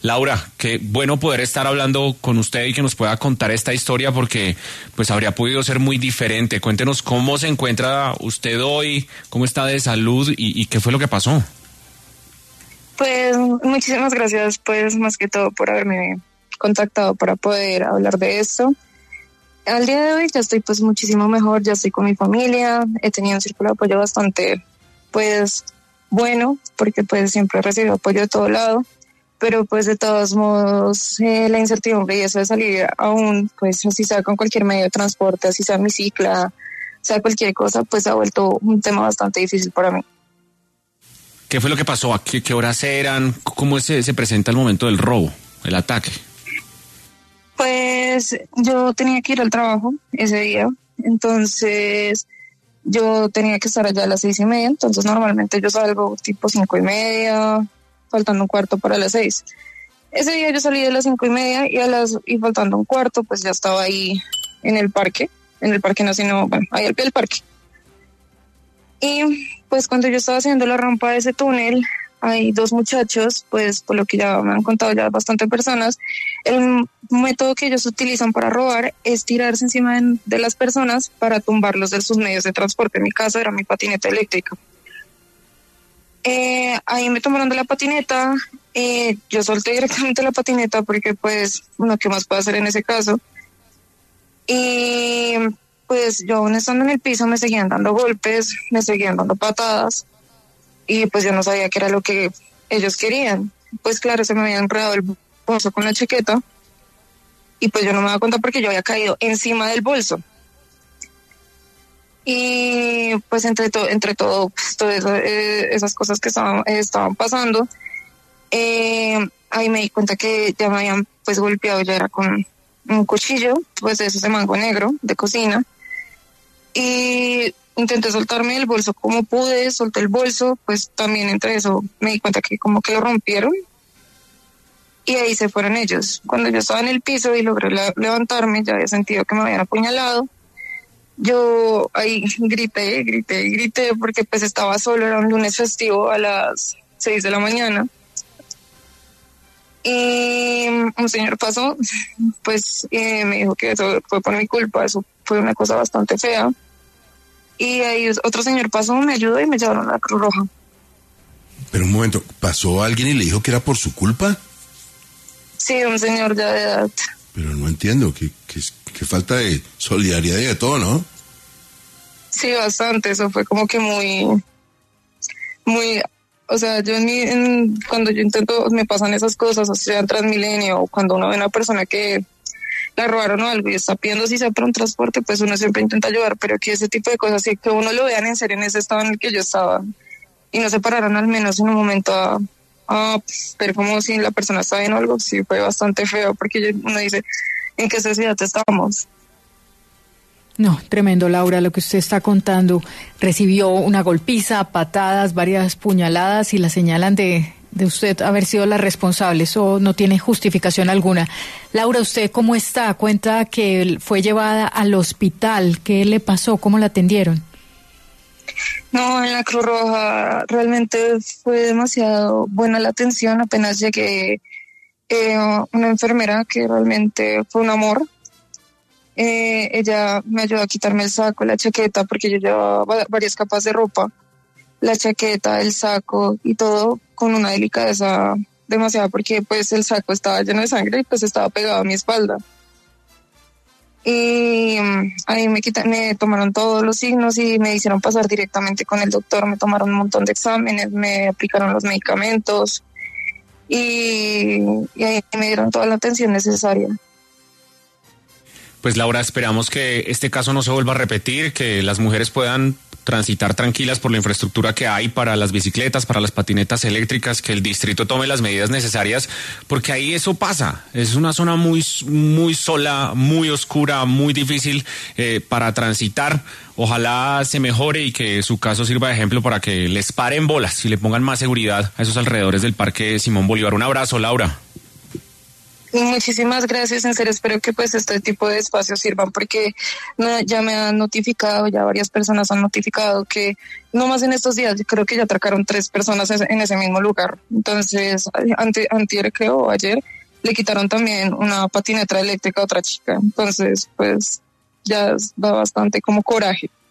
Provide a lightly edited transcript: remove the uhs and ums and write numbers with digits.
Laura, qué bueno poder estar hablando con usted y que nos pueda contar esta historia porque pues habría podido ser muy diferente. Cuéntenos cómo se encuentra usted hoy, cómo está de salud y qué fue lo que pasó. Pues muchísimas gracias, pues más que todo por haberme contactado para poder hablar de esto. Al día de hoy ya estoy pues muchísimo mejor, ya estoy con mi familia, he tenido un círculo de apoyo bastante pues bueno, porque pues siempre he recibido apoyo de todo lado. Pero pues de todos modos la incertidumbre y eso de salir aún, pues así sea con cualquier medio de transporte, así sea bicicleta, sea cualquier cosa, pues ha vuelto un tema bastante difícil para mí. ¿Qué fue lo que pasó? ¿A qué horas eran? ¿Cómo se presenta el momento del robo, el ataque? Pues yo tenía que ir al trabajo ese día, entonces yo tenía que estar allá a las 6:30, entonces normalmente yo salgo tipo 5:30, faltando un cuarto para las 6. Ese día yo salí de las 5:30 y faltando un cuarto, pues ya estaba ahí en el parque no, sino, bueno, ahí al pie del parque. Y pues cuando yo estaba haciendo la rampa de ese túnel, hay dos muchachos, pues por lo que ya me han contado ya bastante personas, el método que ellos utilizan para robar es tirarse encima de las personas para tumbarlos de sus medios de transporte. En mi caso era mi patineta eléctrica. Ahí me tomaron de la patineta, yo solté directamente la patineta porque pues uno qué más puede hacer en ese caso, y pues yo aún estando en el piso me seguían dando golpes, me seguían dando patadas y pues yo no sabía qué era lo que ellos querían. Pues claro, se me había enredado el bolso con la chaqueta y pues yo no me daba cuenta porque yo había caído encima del bolso. Y pues entre todo pues, esas cosas que estaban pasando, ahí me di cuenta que ya me habían pues golpeado, ya era con un cuchillo, pues de esos de mango negro, de cocina, y intenté soltarme el bolso como pude, solté el bolso, pues también entre eso me di cuenta que como que lo rompieron, y ahí se fueron ellos. Cuando yo estaba en el piso y logré levantarme, ya había sentido que me habían apuñalado. Yo ahí grité porque pues estaba solo, era un lunes festivo a las 6 de la mañana. Y un señor pasó, pues me dijo que eso fue por mi culpa, eso fue una cosa bastante fea. Y ahí otro señor pasó, me ayudó y me llevaron a la Cruz Roja. Pero un momento, ¿pasó alguien y le dijo que era por su culpa? Sí, un señor ya de edad. Pero no entiendo, que falta de solidaridad y de todo, ¿no? Sí, bastante, eso fue como que muy, o sea, yo cuando yo intento, me pasan esas cosas, o sea, en Transmilenio, o cuando uno ve a una persona que la robaron o algo y está pidiendo si sea para un transporte, pues uno siempre intenta ayudar, pero que ese tipo de cosas, sí, que uno lo vean en serio en ese estado en el que yo estaba, y no se pararon al menos en un momento a ver como si la persona está bien o algo, sí fue bastante feo, porque uno dice, ¿en qué sociedad estamos? No, tremendo, Laura, lo que usted está contando. Recibió una golpiza, patadas, varias puñaladas y la señalan de usted haber sido la responsable. Eso no tiene justificación alguna. Laura, ¿usted cómo está? Cuenta que fue llevada al hospital. ¿Qué le pasó? ¿Cómo la atendieron? No, en la Cruz Roja realmente fue demasiado buena la atención. Apenas llegué, una enfermera que realmente fue un amor. Ella me ayudó a quitarme el saco, la chaqueta, porque yo llevaba varias capas de ropa, la chaqueta, el saco y todo con una delicadeza demasiada, porque pues el saco estaba lleno de sangre y pues estaba pegado a mi espalda. Y ahí me tomaron todos los signos y me hicieron pasar directamente con el doctor, me tomaron un montón de exámenes, me aplicaron los medicamentos y ahí me dieron toda la atención necesaria. Pues Laura, esperamos que este caso no se vuelva a repetir, que las mujeres puedan transitar tranquilas por la infraestructura que hay para las bicicletas, para las patinetas eléctricas, que el distrito tome las medidas necesarias, porque ahí eso pasa. Es una zona muy sola, muy oscura, muy difícil para transitar. Ojalá se mejore y que su caso sirva de ejemplo para que les paren bolas y le pongan más seguridad a esos alrededores del Parque Simón Bolívar. Un abrazo, Laura. Muchísimas gracias, en serio espero que pues este tipo de espacios sirvan porque ya me han notificado, ya varias personas han notificado que no más en estos días, yo creo que ya atracaron 3 personas en ese mismo lugar. Entonces, antier creo, o ayer, le quitaron también una patineta eléctrica a otra chica. Entonces, pues ya da bastante como coraje.